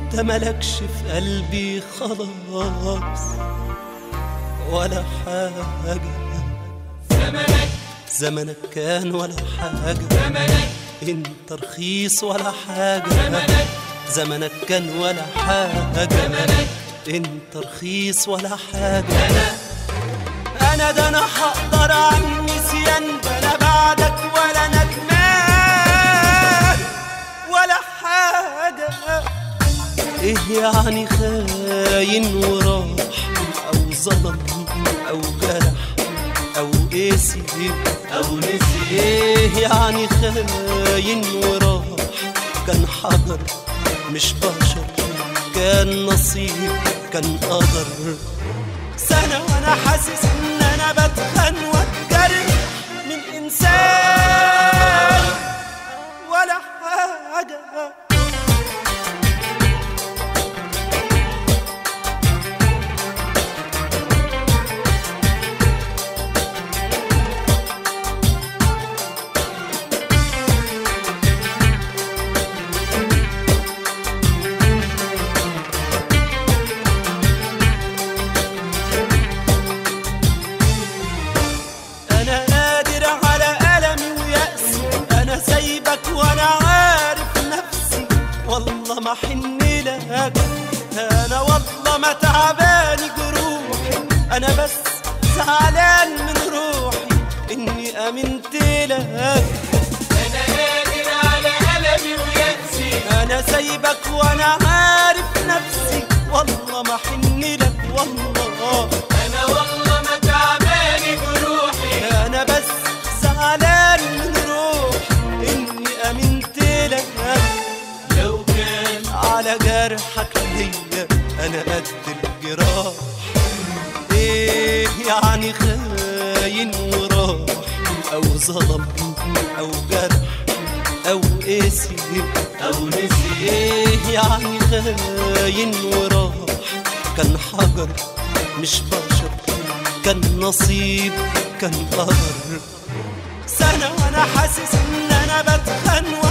انت ملكش في قلبي خلاص ولا حاجة. زمنك كان ولا حاجة، انت رخيص ولا حاجة. زمنك كان ولا حاجة، انت رخيص ولا حاجة. انا ده انا هقدر عن نسيان، ده انا بعدك ولا ندمان ولا حاجة. ايه يعني خاين وراح او ظلم او جرح او قسي او نسي؟ ايه يعني خاين وراح؟ كان حجر مش بشر، كان نصيب كان قدر. سنة وانا حاسس ان انا بتخن واتجرح من انسان ولا حاجة. وانا عارف نفسي والله ما حن لك، انا والله ما تعباني جروحي، انا بس زعلان من روحي اني امنت لك. انا قادر على ألمي ويأسي، انا سايبك وانا عارف نفسي والله ما حن لك والله، انا والله ما تعباني جروحي، انا بس زعلان من روحي اني امنت لك. لو كان على جرحك ليا انا قد الجراح. ايه يعني خاين وراح او ظلم او جرح او قسي او نسي؟ ايه يعني خاين وراح؟ كان حجر مش بشر، كان نصيب كان قدر. سنة وانا حاسس ان انا بتخن